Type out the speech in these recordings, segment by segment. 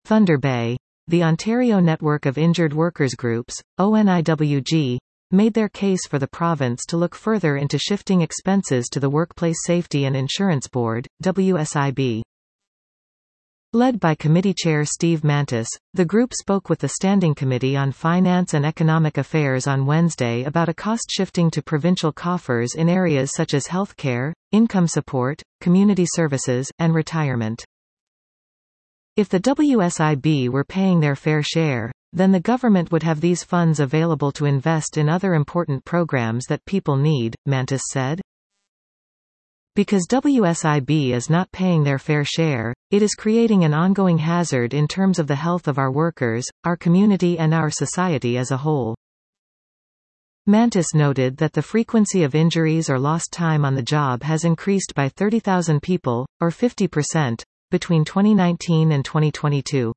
Thunder Bay. The Ontario Network of Injured Workers Groups, ONIWG, made their case for the province to look further into shifting expenses to the Workplace Safety and Insurance Board, WSIB. Led by Committee Chair Steve Mantis, the group spoke with the Standing Committee on Finance and Economic Affairs on Wednesday about a cost shifting to provincial coffers in areas such as health care, income support, community services, and retirement. If the WSIB were paying their fair share, then the government would have these funds available to invest in other important programs that people need, Mantis said. Because WSIB is not paying their fair share, it is creating an ongoing hazard in terms of the health of our workers, our community and our society as a whole. Mantis noted that the frequency of injuries or lost time on the job has increased by 30,000 people, or 50%, between 2019 and 2022.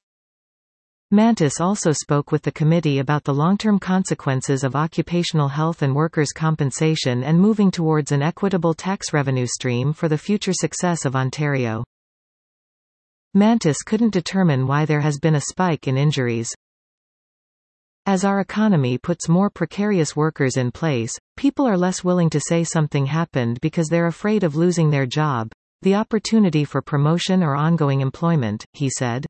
Mantis also spoke with the committee about the long-term consequences of occupational health and workers' compensation and moving towards an equitable tax revenue stream for the future success of Ontario. Mantis couldn't determine why there has been a spike in injuries. As our economy puts more precarious workers in place, people are less willing to say something happened because they're afraid of losing their job, the opportunity for promotion or ongoing employment, he said.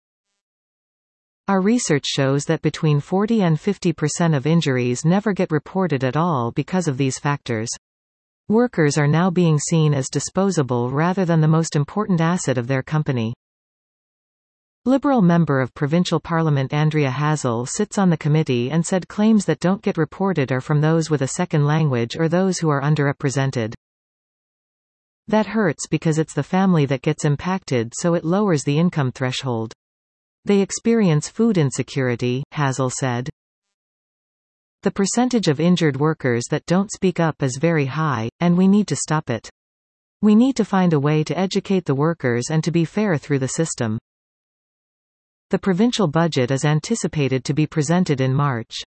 Our research shows that between 40 and 50% of injuries never get reported at all because of these factors. Workers are now being seen as disposable rather than the most important asset of their company. Liberal member of Provincial Parliament Andrea Hazel sits on the committee and said claims that don't get reported are from those with a second language or those who are underrepresented. That hurts because it's the family that gets impacted, so it lowers the income threshold. They experience food insecurity, Hazel said. The percentage of injured workers that don't speak up is very high, and we need to stop it. We need to find a way to educate the workers and to be fair through the system. The provincial budget is anticipated to be presented in March.